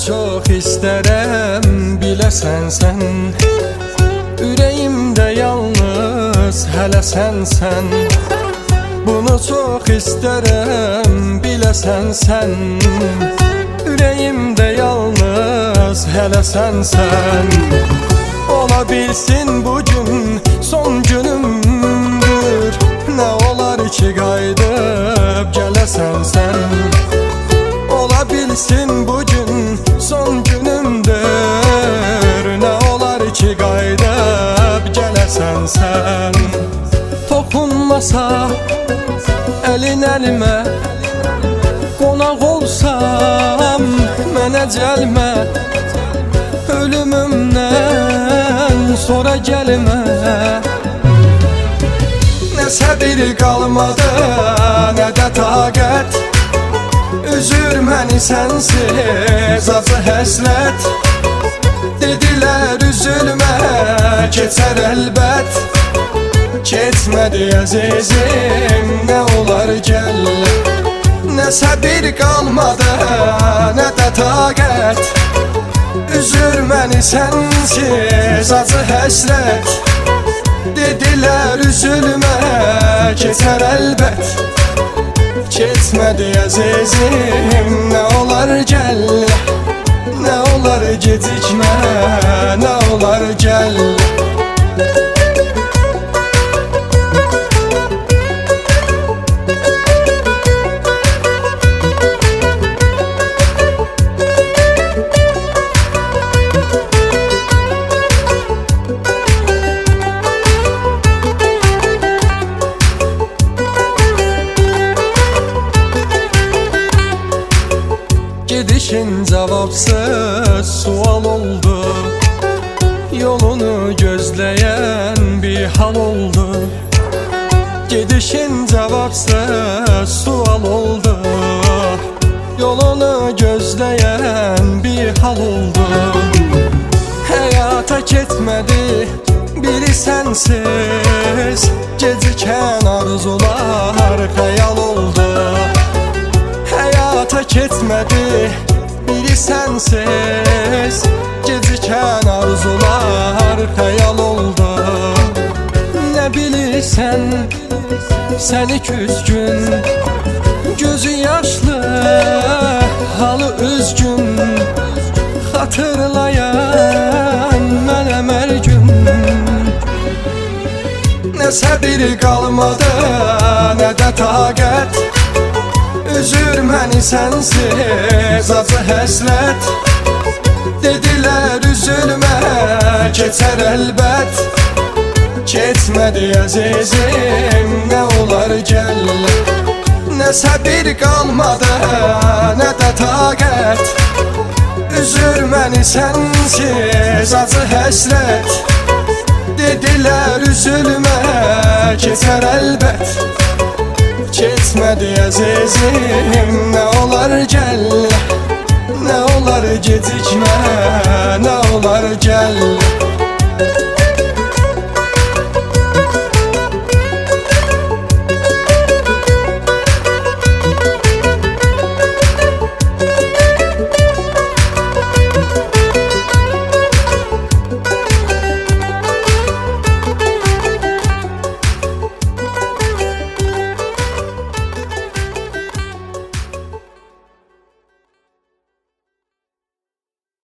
çox istərəm, biləsən sən. Ürəyimdə yalnız hələ sənsən. Bunu çox istərəm, biləsən sən. Ürəyimdə yalnız hələ sənsən. Ola bilsin bugün son günümdür, nə olar ki qayıdıb gələsən sən. Ola bilsin bugün son günümdür, nə olar ki qayıdıb gələsən sən. Toxunmasa əlin əlimə, qonaq olsam mənə cəlmə. Ölümümdən sonra gəlmə. Nə səbir qalmadı, nə də taqət. Üzür məni sənsiz acı həsrət. Dedilər üzülmə, keçər əlbət. Keçmədi əzizim, nə olar gəl. Nə səbir qalmadı, nə də taqət. Üzür məni sənsiz acı həsrət. Dedilər üzülmə, keçər əlbət. Keçmədi əzizim, nə olar gəl. Nə olar gecikmə, nə olar gəl. Gedişin cavabsız sual oldu. Yolunu gözləyən bir hal oldu. Gedişin cavabsız sual oldu. Yolunu gözləyən bir hal oldu. Həyata ketmədi biri sənsiz. Gecikən arzular xəyal oldu. Həyata ketmədi biri sənsiz. Gecikən arzular xəyal oldu. Nə bilirsən səni küskün, gözü yaşlı, halı üzgün. Xatırlayan mənəm hər gün. Nə səbir qalmadı, nə də taqət. Üzür məni sənsiz acı həsrət. Dedilər üzülmə, keçər əlbət. Keçmədi əzizim, nə olar gəl. Nə səbir qalmadı, nə də taqət. Üzür məni sənsiz acı həsrət. Dedilər üzülmə, keçər əlbət. Keçmədi əzizim, nə olar gəl. Nə olar gecikmə, nə olar gəl.